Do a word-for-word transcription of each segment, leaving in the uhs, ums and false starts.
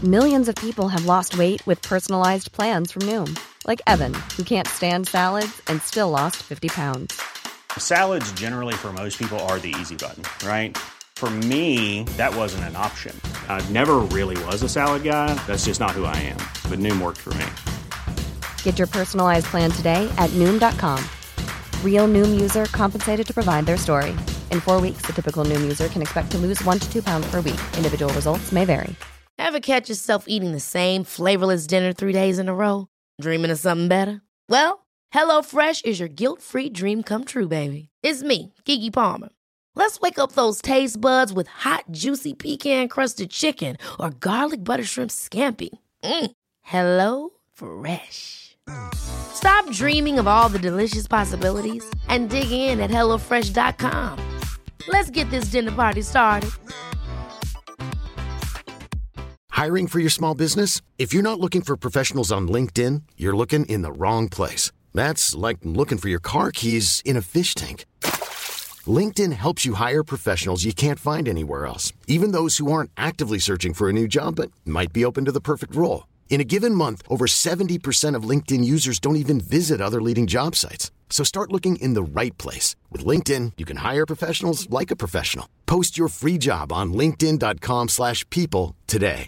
Millions of people have lost weight with personalized plans from Noom. Like Evan, who can't stand salads and still lost fifty pounds. Salads generally for most people are the easy button, right? For me, that wasn't an option. I never really was a salad guy. That's just not who I am. But Noom worked for me. Get your personalized plan today at Noom dot com. Real Noom user compensated to provide their story. In four weeks, the typical Noom user can expect to lose one to two pounds per week. Individual results may vary. Ever catch yourself eating the same flavorless dinner three days in a row? Dreaming of something better? Well, HelloFresh is your guilt-free dream come true, baby. It's me, Keke Palmer. Let's wake up those taste buds with hot, juicy pecan-crusted chicken or garlic butter shrimp scampi. Mm. Hello Fresh. Stop dreaming of all the delicious possibilities and dig in at hello fresh dot com. Let's get this dinner party started. Hiring for your small business? If you're not looking for professionals on LinkedIn, you're looking in the wrong place. That's like looking for your car keys in a fish tank. LinkedIn helps you hire professionals you can't find anywhere else, even those who aren't actively searching for a new job but might be open to the perfect role. In a given month, over seventy percent of LinkedIn users don't even visit other leading job sites. So start looking in the right place. With LinkedIn, you can hire professionals like a professional. Post your free job on linkedin dot com slash people today.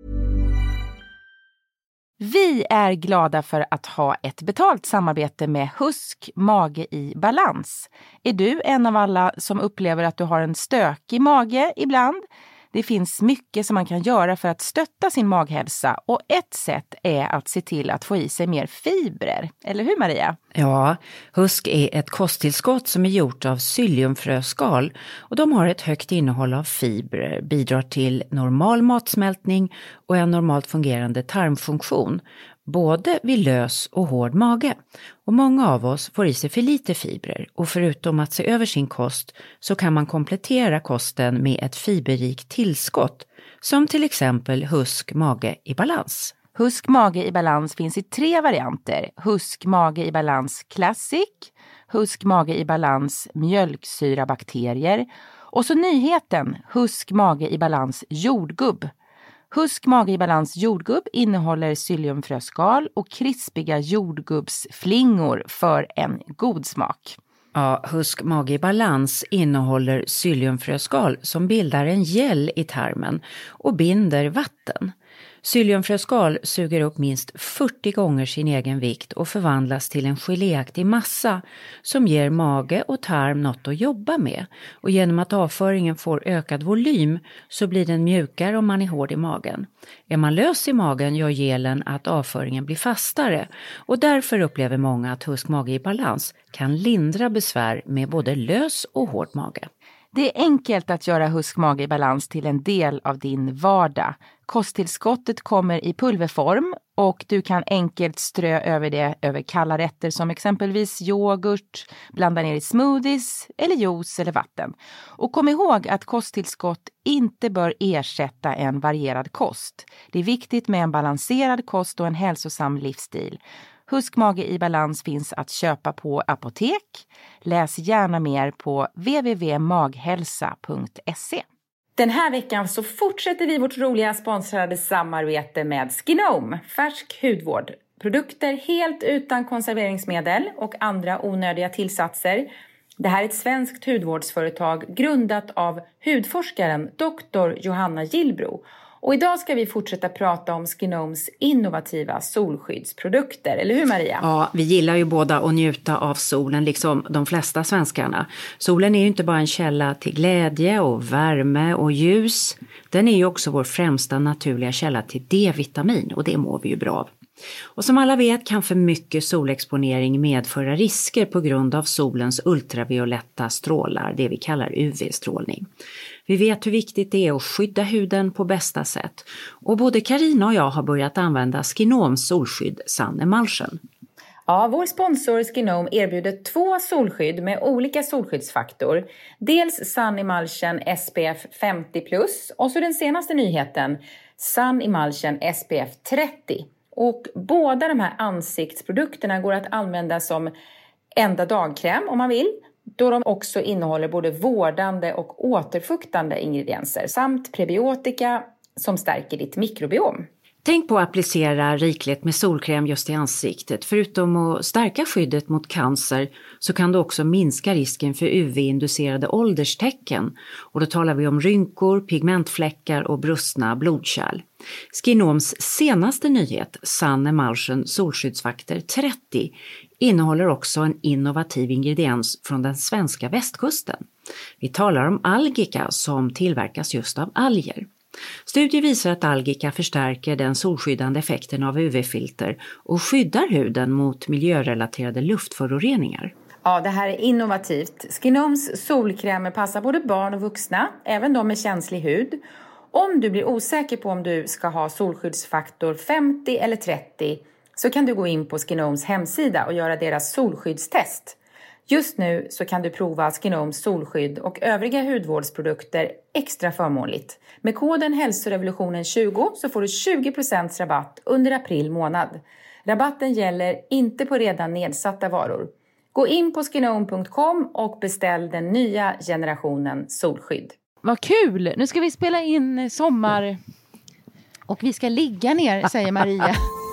Vi är glada för att ha ett betalt samarbete med Husk Mage i Balans. Är du en av alla som upplever att du har en stökig mage ibland? Det finns mycket som man kan göra för att stötta sin maghälsa och ett sätt är att se till att få i sig mer fibrer. Eller hur, Maria? Ja, Husk är ett kosttillskott som är gjort av psylliumfröskal och de har ett högt innehåll av fibrer, bidrar till normal matsmältning och en normalt fungerande tarmfunktion, både vid lös och hård mage. Och många av oss får i sig för lite fibrer och förutom att se över sin kost så kan man komplettera kosten med ett fiberrikt tillskott som till exempel Husk Mage i Balans. Husk Mage i Balans finns i tre varianter. Husk Mage i Balans Classic, Husk Mage i Balans Mjölksyrabakterier och så nyheten Husk Mage i Balans Jordgubb. Husk Mage i Balans jordgubb innehåller psylliumfröskal och krispiga jordgubbsflingor för en god smak. Ja, Husk Mage i Balans innehåller psylliumfröskal som bildar en gel i tarmen och binder vatten. Psylliumfröskal suger upp minst fyrtio gånger sin egen vikt och förvandlas till en geléaktig massa som ger mage och tarm något att jobba med. Och genom att avföringen får ökad volym så blir den mjukare om man är hård i magen. Är man lös i magen gör gelen att avföringen blir fastare och därför upplever många att Husk Mage i Balans kan lindra besvär med både lös och hård mage. Det är enkelt att göra Husk Mage i Balans till en del av din vardag. Kosttillskottet kommer i pulverform och du kan enkelt strö över det över kalla rätter som exempelvis yoghurt, blanda ner i smoothies eller juice eller vatten. Och kom ihåg att kosttillskott inte bör ersätta en varierad kost. Det är viktigt med en balanserad kost och en hälsosam livsstil. Husk Mage i Balans finns att köpa på apotek. Läs gärna mer på w w w punkt maghälsa punkt se. Den här veckan så fortsätter vi vårt roliga sponsrade samarbete med Skinome, färsk hudvård. Produkter helt utan konserveringsmedel och andra onödiga tillsatser. Det här är ett svenskt hudvårdsföretag grundat av hudforskaren doktor Johanna Gillbro. Och idag ska vi fortsätta prata om Skinomes innovativa solskyddsprodukter. Eller hur, Maria? Ja, vi gillar ju båda att njuta av solen liksom de flesta svenskarna. Solen är ju inte bara en källa till glädje och värme och ljus. Den är ju också vår främsta naturliga källa till D-vitamin och det mår vi ju bra av. Och som alla vet kan för mycket solexponering medföra risker på grund av solens ultravioletta strålar, det vi kallar U V-strålning. Vi vet hur viktigt det är att skydda huden på bästa sätt. Och både Carina och jag har börjat använda Skinomes solskydd Sun Emulsion. Ja, vår sponsor Skinome erbjuder två solskydd med olika solskyddsfaktor. Dels Sun Emulsion S P F femtio plus och så den senaste nyheten Sun Emulsion S P F trettio. Och båda de här ansiktsprodukterna går att använda som enda dagkräm om man vill. Då de också innehåller både vårdande och återfuktande ingredienser samt prebiotika som stärker ditt mikrobiom. Tänk på att applicera rikligt med solkräm just i ansiktet. Förutom att stärka skyddet mot cancer så kan det också minska risken för U V-inducerade ålderstecken. Och då talar vi om rynkor, pigmentfläckar och brustna blodkärl. Skinoms senaste nyhet, Sun Emulsion Solskyddsfaktor trettio, innehåller också en innovativ ingrediens från den svenska västkusten. Vi talar om algika som tillverkas just av alger. Studier visar att algika förstärker den solskyddande effekten av U V-filter och skyddar huden mot miljörelaterade luftföroreningar. Ja, det här är innovativt. Skinoms solkrämer passar både barn och vuxna, även de med känslig hud. Om du blir osäker på om du ska ha solskyddsfaktor femtio eller trettio så kan du gå in på Skinoms hemsida och göra deras solskyddstest. Just nu så kan du prova Skinoms solskydd och övriga hudvårdsprodukter extra förmånligt. Med koden hälsorevolutionen tjugo så får du tjugo procent rabatt under april månad. Rabatten gäller inte på redan nedsatta varor. Gå in på skinom punkt com och beställ den nya generationen solskydd. Vad kul! Nu ska vi spela in sommar och vi ska ligga ner, säger Maria.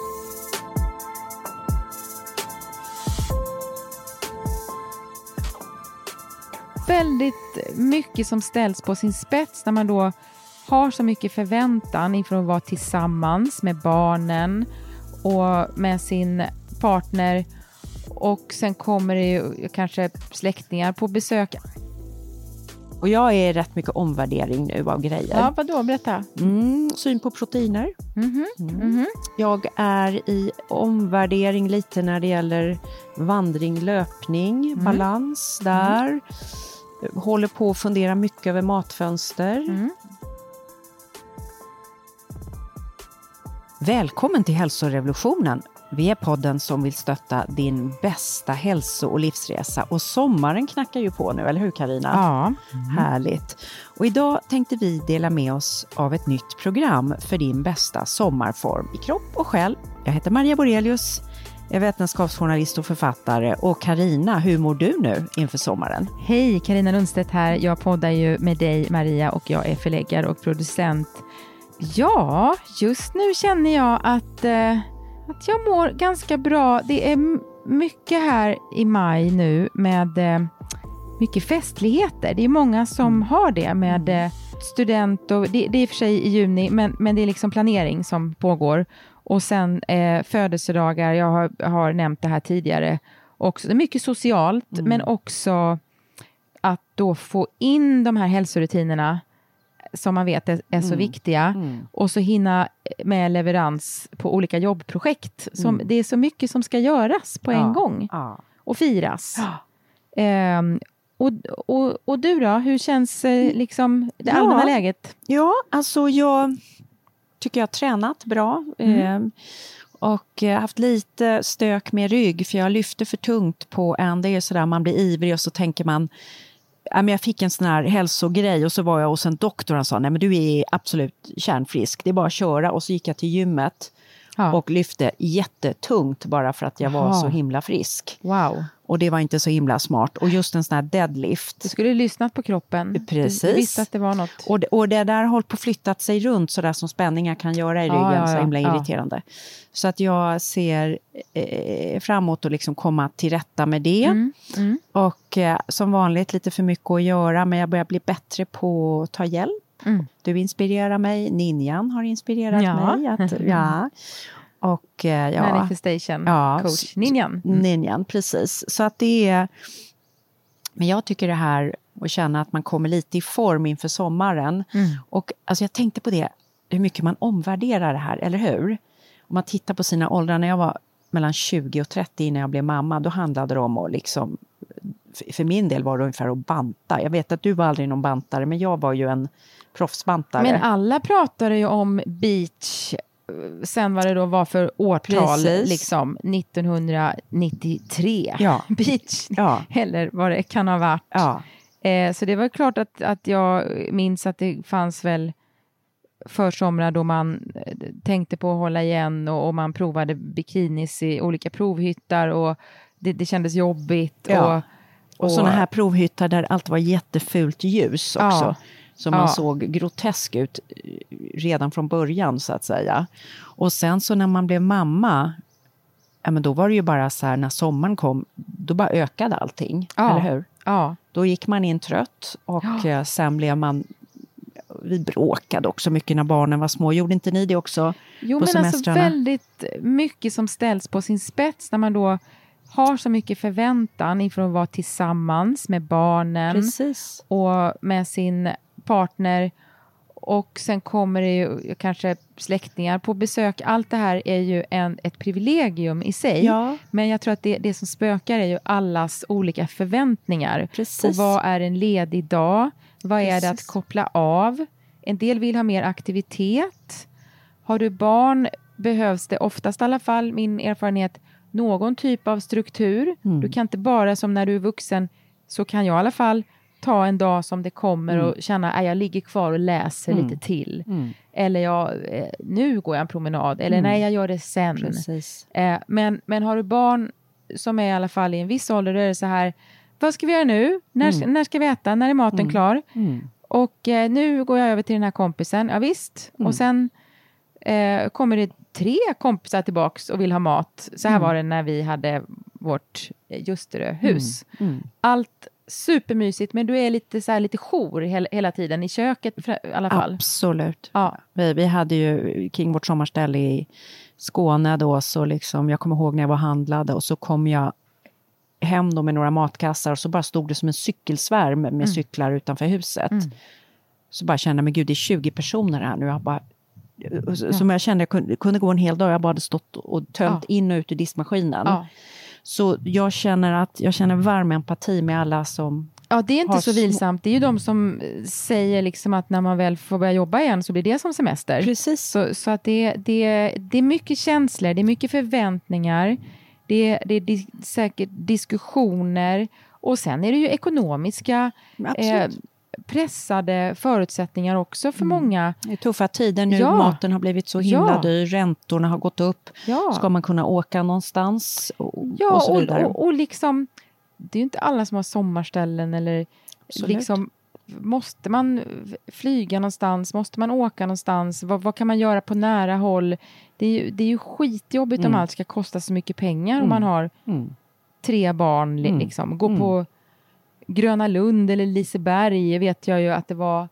Väldigt mycket som ställs på sin spets när man då har så mycket förväntan inför att vara tillsammans med barnen och med sin partner, och sen kommer det ju kanske släktingar på besök. Och jag är rätt mycket omvärdering nu av grejer. Ja, vadå? Berätta. Mm, syn på proteiner. Mm-hmm. Mm. Mm-hmm. Jag är i omvärdering lite när det gäller vandring, löpning, mm. balans där. Mm. Håller på att fundera mycket över matfönster. Mm. Välkommen till Hälsorevolutionen. Vi är podden som vill stötta din bästa hälso- och livsresa. Och sommaren knackar ju på nu, eller hur Carina? Ja. Mm. Härligt. Och idag tänkte vi dela med oss av ett nytt program för din bästa sommarform i kropp och själ. Jag heter Maria Borelius, är vetenskapsjournalist och författare. Och Carina, hur mår du nu inför sommaren? Hej, Carina Lundstedt här. Jag poddar ju med dig, Maria, och jag är förläggare och producent. Ja, just nu känner jag att... Eh... Att jag mår ganska bra. Det är mycket här i maj nu med eh, mycket festligheter. Det är många som mm. har det med eh, student och det, det är i och för sig i juni, men, men det är liksom planering som pågår. Och sen eh, födelsedagar, jag har, har nämnt det här tidigare. Också, det är mycket socialt, mm. men också att då få in de här hälsorutinerna som man vet är, är så mm. viktiga. Mm. Och så hinna med leverans på olika jobbprojekt. Som, mm. Det är så mycket som ska göras på ja. en gång. Ja. Och firas. Ja. Ehm, och, och, och du då? Hur känns eh, liksom det ja. allmänna läget? Ja, alltså jag tycker jag har tränat bra. Mm. Ehm, och haft lite stök med rygg. För jag lyfter för tungt på en. Det är sådär man blir ivrig och så tänker man... Jag fick en sån här hälsogrej och så var jag hos en doktor och han sa, nej men du är absolut kärnfrisk, det är bara att köra. Och så gick jag till gymmet ja. och lyfte jättetungt bara för att jag var Aha. så himla frisk. Wow. Och det var inte så himla smart. Och just en sån här deadlift. Du skulle lyssnat på kroppen. Precis. Du visste att det var något. Och det, och det där har hållit på flyttat sig runt så där som spänningar kan göra i ryggen. Ja, ja, ja. Så himla irriterande. Ja. Så att jag ser eh, framåt och liksom komma till rätta med det. Mm. Mm. Och eh, som vanligt lite för mycket att göra. Men jag börjar bli bättre på att ta hjälp. Mm. Du inspirerar mig. Ninjan har inspirerat ja. mig. Att, ja. Och, ja, Manifestation ja, coach. Ninjan. Mm. Ninjan, precis. Så att det är... Men jag tycker det här att känna att man kommer lite i form inför sommaren. Mm. Och alltså jag tänkte på det, hur mycket man omvärderar det här, eller hur? Om man tittar på sina åldrar, när jag var mellan tjugo och trettio innan jag blev mamma, då handlade det om att liksom... För min del var det ungefär att banta. Jag vet att du var aldrig någon bantare, men jag var ju en proffsbantare. Men alla pratade ju om beach... Sen vad det då var för årtal, Precis. liksom nittonhundranittiotre ja. beach, ja. eller vad det kan ha varit. Ja. Eh, så det var klart att, att jag minns att det fanns väl försomrar då man tänkte på att hålla igen och, och man provade bikinis i olika provhyttar och det, det kändes jobbigt. Ja. Och, och, och sådana här provhyttar där allt var jättefult ljus också. Ja. Så man Ja. såg grotesk ut redan från början så att säga. Och sen så när man blev mamma, ja, men då var det ju bara så här, när sommaren kom, då bara ökade allting, Ja. eller hur? Ja. Då gick man in trött och Ja. sen blev man, vi bråkade också mycket när barnen var små. Gjorde inte ni det också Jo, på men alltså semestrarna? väldigt mycket som ställs på sin spets när man då har så mycket förväntan inför att vara tillsammans med barnen Precis. och med sin partner. Och sen kommer det ju kanske släktingar på besök. Allt det här är ju en, ett privilegium i sig. Ja. Men jag tror att det, det som spökar är ju allas olika förväntningar. Precis. På vad är en ledig dag? Vad är det att Precis. koppla av? En del vill ha mer aktivitet. Har du barn behövs det oftast i alla fall, min erfarenhet, någon typ av struktur. Mm. Du kan inte bara som när du är vuxen, så kan jag i alla fall ta en dag som det kommer Mm. och känna att jag ligger kvar och läser Mm. lite till. Mm. Eller jag, eh, nu går jag en promenad. Eller Mm. nej, jag gör det sen. Precis. Eh, men, men har du barn som är i alla fall i en viss ålder, då är det så här, vad ska vi göra nu? När, Mm. när ska vi äta? När är maten Mm. klar? Mm. Och eh, nu går jag över till den här kompisen. Ja visst. Mm. Och sen eh, kommer det tre kompisar tillbaks och vill ha mat. Så här Mm. var det när vi hade vårt eh, Ljusterö-hus. Mm. Mm. Allt supermysigt, men du är lite så här lite jour hela, hela tiden i köket för, i alla fall. Absolut. Ja. Vi, vi hade ju kring vårt sommarställe i Skåne då, så liksom, jag kommer ihåg när jag var handlade och så kom jag hem då med några matkassar och så bara stod det som en cykelsvärm med Mm. cyklar utanför huset. Mm. Så bara kände jag, men gud, det är tjugo personer här nu. Jag bara, som jag kände, jag kunde, kunde gå en hel dag. Jag bara hade stått och tömt Ja. in och ut i diskmaskinen. Ja. Så jag känner att jag känner varm empati med alla som... Ja, det är inte har så små- vilsamt. Det är ju de som eh, säger liksom att när man väl får börja jobba igen så blir det som semester. Precis. Så, så att det, det, det är mycket känslor, det är mycket förväntningar, det, det är dis, säkert diskussioner och sen är det ju ekonomiska eh, Absolut. pressade förutsättningar också för många. Det är tuffa tider nu, Ja. maten har blivit så himla Ja. dyr, räntorna har gått upp. Ja. Ska man kunna åka någonstans och, Ja, och så och, vidare. och, och liksom, det är ju inte alla som har sommarställen eller Absolut. liksom, måste man flyga någonstans, måste man åka någonstans, vad, vad kan man göra på nära håll? Det är ju, det är ju skitjobbigt Mm. om allt ska kosta så mycket pengar om Mm. man har Mm. tre barn, li- Mm. liksom, gå Mm. på Gröna Lund eller Liseberg vet jag ju att det var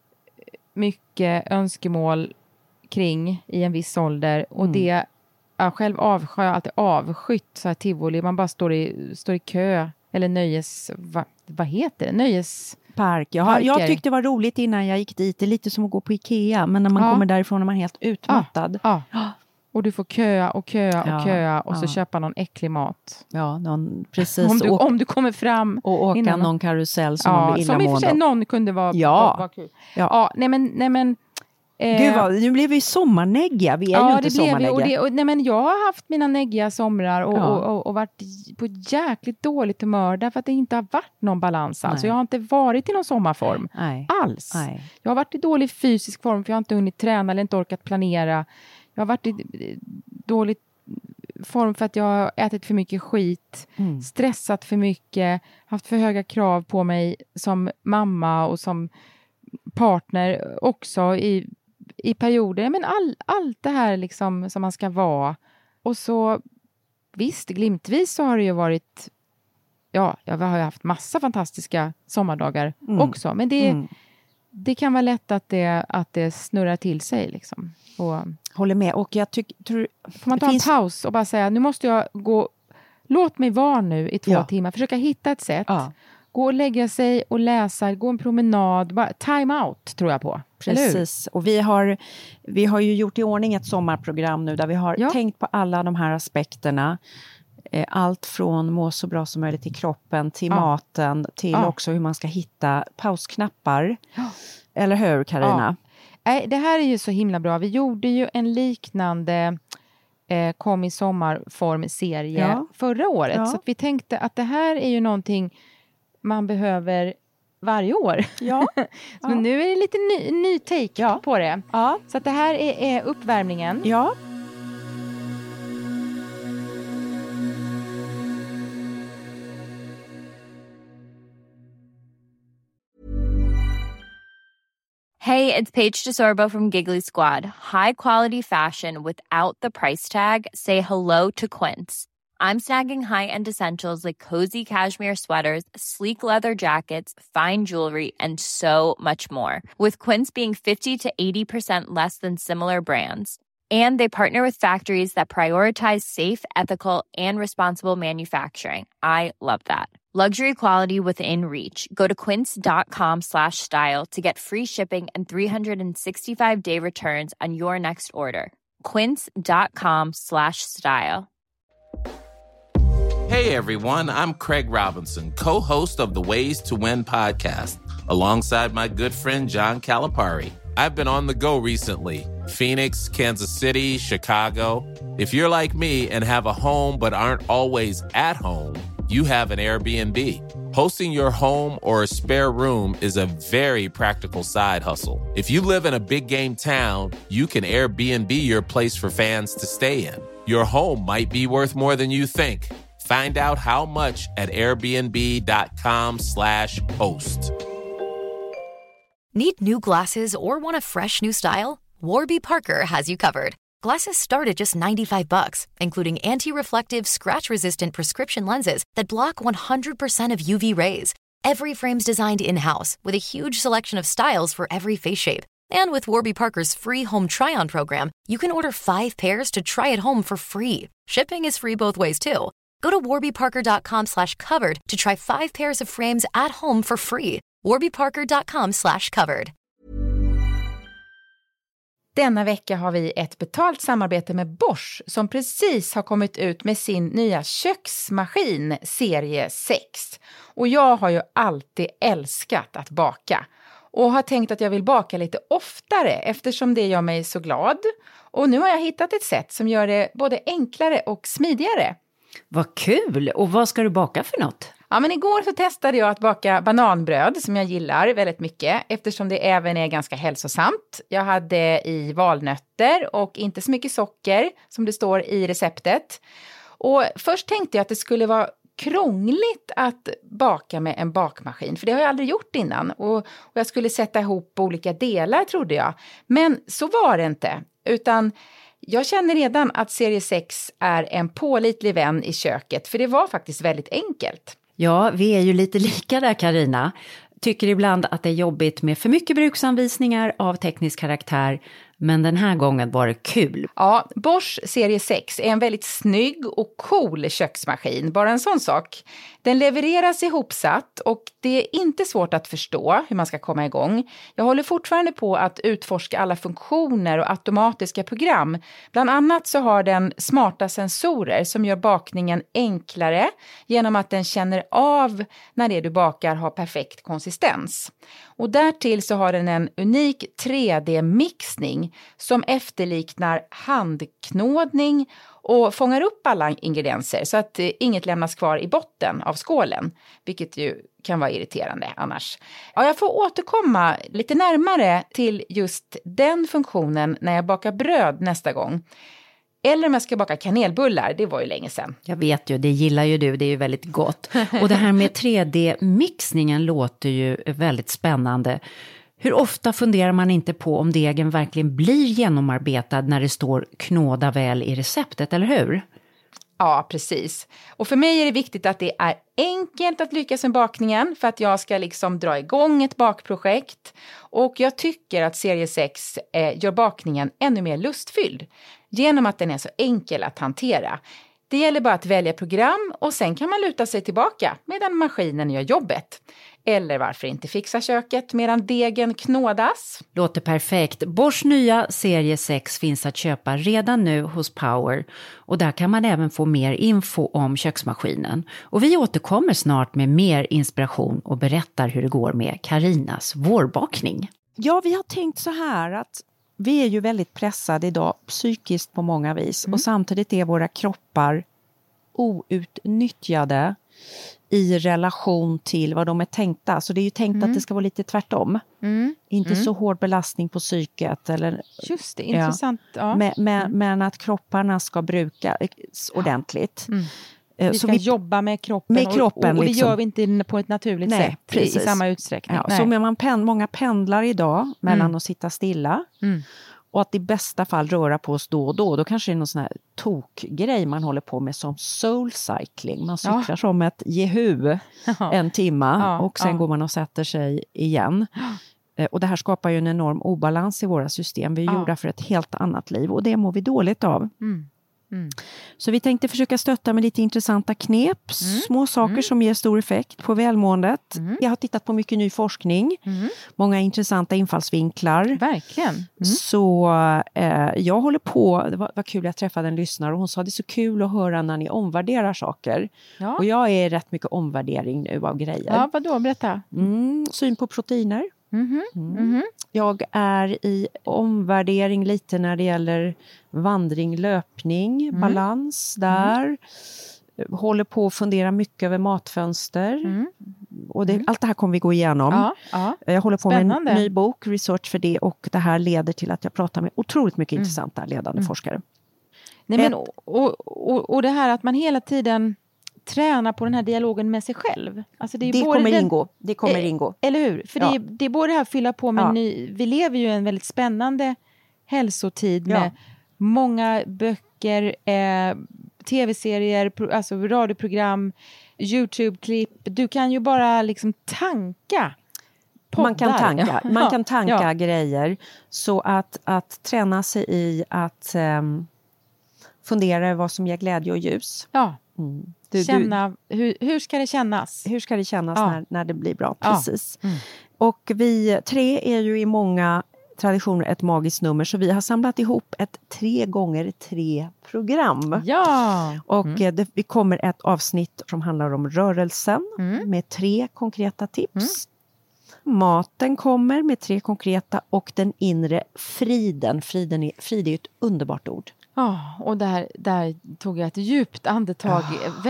mycket önskemål kring i en viss ålder och Mm. det jag själv avskyr, jag har alltid avskytt så här tivoli, man bara står i, står i kö eller nöjes, va, vad heter det? Nöjes... Park. Jag, har, jag Parker. tyckte det var roligt innan jag gick dit. Det är lite som att gå på Ikea. Men när man Ja. kommer därifrån är man helt utmattad. Ja. Och du får köa och köa och Ja, köa och så ja. köpa någon äcklig mat. Ja, någon, precis. Om du, och, om du kommer fram. och åka innan- någon karusell som man Ja, blir som i och för sig illamående. någon kunde vara, Ja. vara, vara kul. Ja. Ja, nej men... Nej men eh, Gud vad, nu blev vi sommarnäggiga. Vi är ju ja, inte det blev vi. Och sommarnäggiga. det, och, nej, men jag har haft mina neggiga somrar och, Ja. och, och, och varit på jäkligt dåligt humör därför att det inte har varit någon balans alls. Nej. Jag har inte varit i någon sommarform Nej. alls. Nej. Jag har varit i dålig fysisk form för jag har inte hunnit träna eller inte orkat planera. Jag har varit i eh, dålig form för att jag har ätit för mycket skit, Mm. stressat för mycket, haft för höga krav på mig som mamma och som partner också i, i perioder. Men all, allt det här liksom som man ska vara. Och så visst, glimtvis så har det ju varit, ja, jag har ju haft massa fantastiska sommardagar Mm. också. Men det, Mm. det kan vara lätt att det, att det snurrar till sig liksom. Och Håller med. Och jag tycker... Tror, får man det ta finns- en paus och bara säga, nu måste jag gå, låt mig vara nu i två Ja. timmar, försöka hitta ett sätt. Ja. Gå och lägga sig och läsa, gå en promenad, bara time out tror jag på. Eller hur? Precis. Och vi har, vi har ju gjort i ordning ett sommarprogram nu där vi har Ja. tänkt på alla de här aspekterna. Eh, Allt från må så bra som möjligt i kroppen till Ja. maten till Ja. också hur man ska hitta pausknappar. Ja. Eller hur, Carina? Nej, det här är ju så himla bra. Vi gjorde ju en liknande eh, kom i sommarform-serie Ja. förra året. Ja. Så att vi tänkte att det här är ju någonting man behöver varje år. Ja. Så Ja. nu är det lite ny, ny take Ja. på det. Ja. Så att det här är, är uppvärmningen. Ja. Hey, it's Paige DeSorbo from Giggly Squad. High quality fashion without the price tag. Say hello to Quince. I'm snagging high-end essentials like cozy cashmere sweaters, sleek leather jackets, fine jewelry, and so much more. With Quince being fifty to eighty percent less than similar brands. And they partner with factories that prioritize safe, ethical, and responsible manufacturing. I love that. Luxury quality within reach. Go to quince.com slash style to get free shipping and three sixty-five day returns on your next order. Quince.com slash style. Hey everyone, I'm Craig Robinson, co-host of the Ways to Win podcast, alongside my good friend John Calipari. I've been on the go recently. Phoenix, Kansas City, Chicago. If you're like me and have a home but aren't always at home, you have an Airbnb. Hosting your home or a spare room is a very practical side hustle. If you live in a big game town, you can Airbnb your place for fans to stay in. Your home might be worth more than you think. Find out how much at airbnb.com slash host. Need new glasses or want a fresh new style? Warby Parker has you covered. Glasses start at just ninety-five bucks, including anti-reflective, scratch-resistant prescription lenses that block one hundred percent of U V rays. Every frame's designed in-house with a huge selection of styles for every face shape. And with Warby Parker's free home try-on program, you can order five pairs to try at home for free. Shipping is free both ways, too. Go to warbyparker.com slash covered to try five pairs of frames at home for free. warbyparker.com slash covered. Denna vecka har vi ett betalt samarbete med Bosch som precis har kommit ut med sin nya köksmaskin serie sex. Och jag har ju alltid älskat att baka och har tänkt att jag vill baka lite oftare eftersom det gör mig så glad. Och nu har jag hittat ett sätt som gör det både enklare och smidigare. Vad kul! Och vad ska du baka för något? Ja, men igår så testade jag att baka bananbröd som jag gillar väldigt mycket eftersom det även är ganska hälsosamt. Jag hade i valnötter och inte så mycket socker som det står i receptet. Och först tänkte jag att det skulle vara krångligt att baka med en bakmaskin, för det har jag aldrig gjort innan. Och, och jag skulle sätta ihop olika delar trodde jag. Men så var det inte, utan jag känner redan att serie sex är en pålitlig vän i köket, för det var faktiskt väldigt enkelt. Ja, vi är ju lite lika där, Carina. Tycker ibland att det är jobbigt med för mycket bruksanvisningar av teknisk karaktär, men den här gången var det kul. Ja, Bosch serie sex är en väldigt snygg och cool köksmaskin, bara en sån sak. Den levereras ihopsatt och det är inte svårt att förstå hur man ska komma igång. Jag håller fortfarande på att utforska alla funktioner och automatiska program. Bland annat så har den smarta sensorer som gör bakningen enklare genom att den känner av när det du bakar har perfekt konsistens. Och därtill så har den en unik tre D-mixning som efterliknar handknådning och fångar upp alla ingredienser så att inget lämnas kvar i botten av skålen, vilket ju kan vara irriterande annars. Ja, jag får återkomma lite närmare till just den funktionen när jag bakar bröd nästa gång. Eller om jag ska baka kanelbullar, det var ju länge sedan. Jag vet ju, det gillar ju du, det är ju väldigt gott. Och det här med tre D-mixningen låter ju väldigt spännande. Hur ofta funderar man inte på om degen verkligen blir genomarbetad när det står knåda väl i receptet, eller hur? Ja, precis. Och för mig är det viktigt att det är enkelt att lyckas med bakningen för att jag ska liksom dra igång ett bakprojekt. Och jag tycker att serie sex eh, gör bakningen ännu mer lustfylld genom att den är så enkel att hantera. Det gäller bara att välja program och sen kan man luta sig tillbaka medan maskinen gör jobbet. Eller varför inte fixa köket medan degen knådas? Låter perfekt. Bosch nya serie sex finns att köpa redan nu hos Power. Och där kan man även få mer info om köksmaskinen. Och vi återkommer snart med mer inspiration och berättar hur det går med Carinas vårbakning. Ja, vi har tänkt så här att vi är ju väldigt pressade idag psykiskt på många vis. Mm. Och samtidigt är våra kroppar outnyttjade i relation till vad de är tänkta. Så det är ju tänkt mm. att det ska vara lite tvärtom. Mm. Inte mm. så hård belastning på psyket. Eller, just det, intressant. Ja. Ja. Men, men, mm. men att kropparna ska brukas ordentligt. Mm. Eh, vi så ska vi, jobba med kroppen, med kroppen och, och, och det liksom. gör vi inte på ett naturligt Nej, sätt i, i samma utsträckning. Ja, Nej. så man pen, många pendlar idag mellan Mm. att sitta stilla Mm. och att i bästa fall röra på oss då och då. Då kanske det är någon sån här tokgrej man håller på med som soul cycling. Man cyklar Ja. som ett jehu Ja. en timma Ja, och sen ja. går man och sätter sig igen. Eh, Och det här skapar ju en enorm obalans i våra system. Vi är Ja. gjorda för ett helt annat liv och det mår vi dåligt av. Mm. Mm. Så vi tänkte försöka stötta med lite intressanta knep, Mm. små saker Mm. som ger stor effekt på välmåendet. Mm. Jag har tittat på mycket ny forskning, Mm. många intressanta infallsvinklar. Verkligen. Mm. Så eh, jag håller på, det var, var kul, jag träffade en lyssnare och hon sa det är så kul att höra när ni omvärderar saker. Ja. Och jag är rätt mycket omvärdering nu av grejer. Ja, vadå? Berätta. Mm, syn på proteiner. Mhm. Mm. Mhm. Jag är i omvärdering lite när det gäller vandring, löpning, Mm. balans där. Håller på att fundera mycket över matfönster. Mm. Och det, allt det här kommer vi gå igenom. Ja, ja. Jag håller på Spännande. med en ny bok, research för det. Och det här leder till att jag pratar med otroligt mycket Mm. intressanta ledande Mm. forskare. Nej, men, Ett- och, och, och det här att man hela tiden tränar på den här dialogen med sig själv. Alltså det är Det både kommer den, ingå. Det kommer Eh, ingå. Eller hur? För Ja. det, är, det är både det här att fylla på med Ja. en ny... Vi lever ju i en väldigt spännande hälsotid Ja. med många böcker, eh, tv-serier, pro, alltså radioprogram, YouTube-klipp. Du kan ju bara liksom tanka poddar. Man kan tanka, man kan tanka Ja. grejer. Så att, att träna sig i att um, fundera över vad som ger glädje och ljus. Ja. Mm. Du, Känna, hur, hur ska det kännas? du, hur ska det kännas Ja. när, när det blir bra? Ja. Precis. Mm. Och vi tre är ju i många traditioner ett magiskt nummer. Så vi har samlat ihop ett tre gånger tre program. Ja! Och Mm. eh, det vi kommer ett avsnitt som handlar om rörelsen Mm. med tre konkreta tips. Maten kommer med tre konkreta och den inre friden. Friden är, frid är ett underbart ord. Ja, och där, där tog jag ett djupt andetag,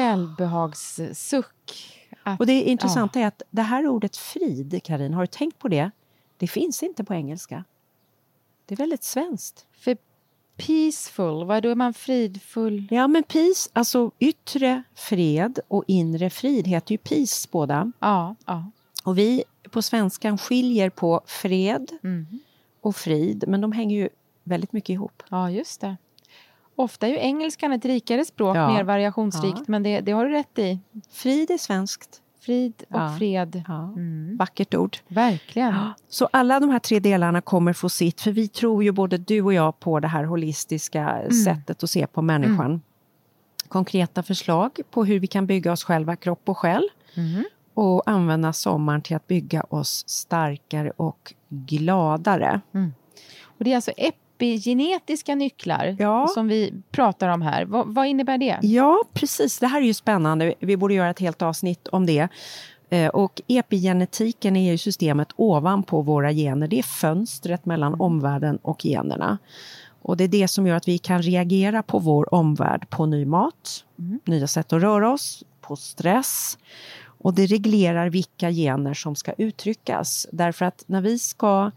välbehagssuck. Att, Och det intressanta är att det här ordet frid, Karin, har du tänkt på det? Det finns inte på engelska. Det är väldigt svenskt. För peaceful, vad då är man fridfull? Ja, men peace, alltså yttre fred och inre frid heter ju peace båda. Ja, ja. Och vi på svenskan skiljer på fred Mm. och frid, men de hänger ju väldigt mycket ihop. Ja, just det. Ofta är ju engelskan ett rikare språk, Ja. mer variationsrikt, Ja. men det, det har du rätt i. Frid är svenskt. Frid och Ja. fred. Ja. Mm. Vackert ord. Verkligen. Så alla de här tre delarna kommer få sitt, för vi tror ju både du och jag på det här holistiska Mm. sättet att se på människan. Konkreta förslag på hur vi kan bygga oss själva, kropp och själ. Mm. Och använda sommaren till att bygga oss starkare och gladare. Och det är alltså epigenetiska nycklar Ja. som vi pratar om här. Vad, vad innebär det? Ja, precis. Det här är ju spännande. Vi borde göra ett helt avsnitt om det. Eh, Och epigenetiken är ju systemet ovanpå våra gener. Det är fönstret mellan omvärlden och generna. Och det är det som gör att vi kan reagera på vår omvärld, på ny mat, Mm. nya sätt att röra oss, på stress. Och det reglerar vilka gener som ska uttryckas. Därför att när vi ska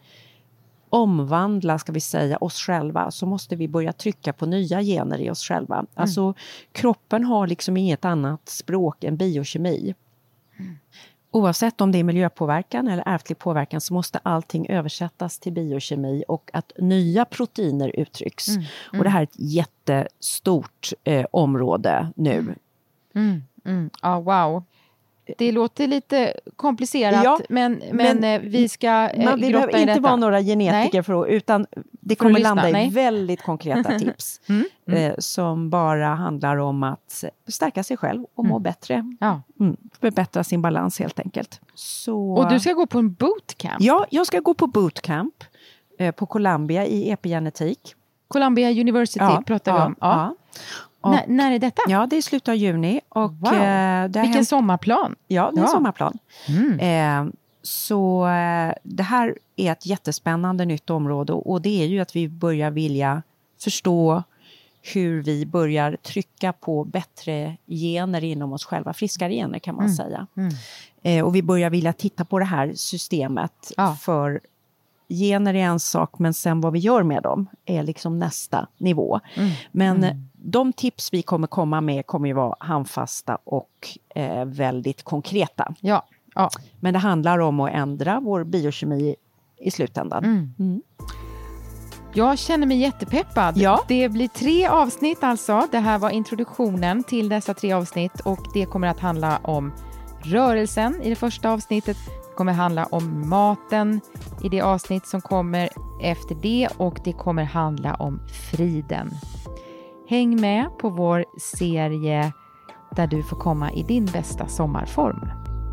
omvandla, ska vi säga, oss själva, så måste vi börja trycka på nya gener i oss själva. Mm. Alltså kroppen har liksom inget annat språk än biokemi. Mm. Oavsett om det är miljöpåverkan eller ärftlig påverkan så måste allting översättas till biokemi och att nya proteiner uttrycks. Mm. Mm. Och det här är ett jättestort eh, område nu. Mm. Mm. Ja, wow. Det låter lite komplicerat, Ja, men, men, men eh, vi ska eh, Man, vi grotta behöver i inte detta. vara några genetiker Nej. för att, utan det För kommer att lyssna, landa i nej. väldigt konkreta tips. Mm. Mm. Eh, som bara handlar om att stärka sig själv och må Mm. bättre. Ja. Mm. Förbättra sin balans helt enkelt. Så, Och du ska gå på en bootcamp? Ja, jag ska gå på bootcamp eh, på Columbia i epigenetik. Columbia University Ja, pratar vi ja, om. Ja. Och, När, när är detta? ja, det är i slutet av juni. Och, Wow. eh, det har Vilken hänt- sommarplan. Ja, det är en Ja. sommarplan. Mm. Eh, så eh, det här är ett jättespännande nytt område och det är ju att vi börjar vilja förstå hur vi börjar trycka på bättre gener inom oss själva, friskare gener kan man Mm. säga. Mm. Eh, och vi börjar vilja titta på det här systemet Ja. för gener är en sak, men sen vad vi gör med dem är liksom nästa nivå. Mm. Men mm. de tips vi kommer komma med kommer ju vara handfasta och eh, väldigt konkreta. Ja. Ja. Men det handlar om att ändra vår biokemi i slutändan. Mm. Mm. Jag känner mig jättepeppad. Ja. Det blir tre avsnitt alltså. Det här var introduktionen till dessa tre avsnitt. Och det kommer att handla om rörelsen i det första avsnittet. Det kommer handla om maten i det avsnitt som kommer efter det. Och det kommer handla om friden. Häng med på vår serie där du får komma i din bästa sommarform.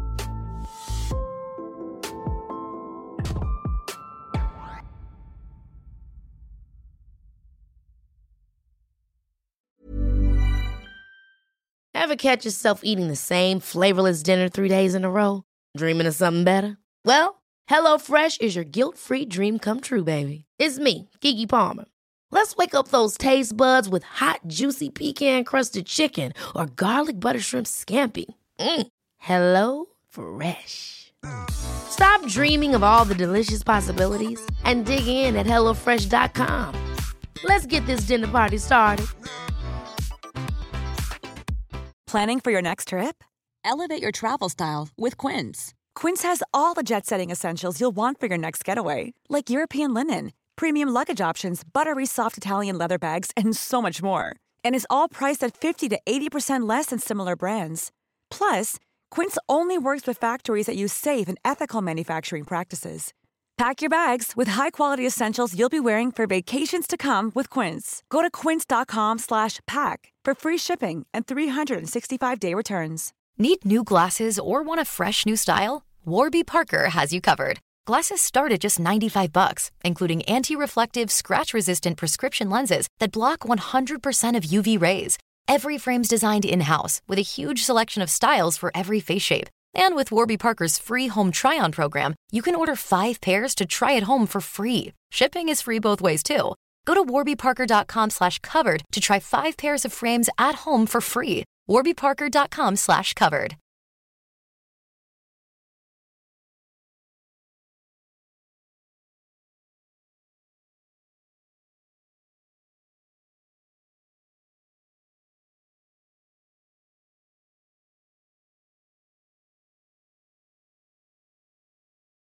Ever catch yourself eating the same flavorless dinner three days in a row? Dreaming of something better? Well, HelloFresh is your guilt-free dream come true, baby. It's me, Keke Palmer. Let's wake up those taste buds with hot, juicy pecan-crusted chicken or garlic butter shrimp scampi. Mm. Hello Fresh. Stop dreaming of all the delicious possibilities and dig in at hello fresh dot com. Let's get this dinner party started. Planning for your next trip? Elevate your travel style with Quince. Quince has all the jet-setting essentials you'll want for your next getaway, like European linen, premium luggage options, buttery soft Italian leather bags, and so much more. And is all priced at fifty to eighty percent less than similar brands. Plus, Quince only works with factories that use safe and ethical manufacturing practices. Pack your bags with high-quality essentials you'll be wearing for vacations to come with Quince. Go to quince.com slash pack for free shipping and three sixty-five day returns. Need new glasses or want a fresh new style? Warby Parker has you covered. Glasses start at just ninety-five bucks, including anti-reflective, scratch-resistant prescription lenses that block one hundred percent of U V rays. Every frame's designed in-house with a huge selection of styles for every face shape. And with Warby Parker's free home try-on program, you can order five pairs to try at home for free. Shipping is free both ways, too. Go to warbyparker.com slash covered to try five pairs of frames at home for free. warbyparker.com slash covered.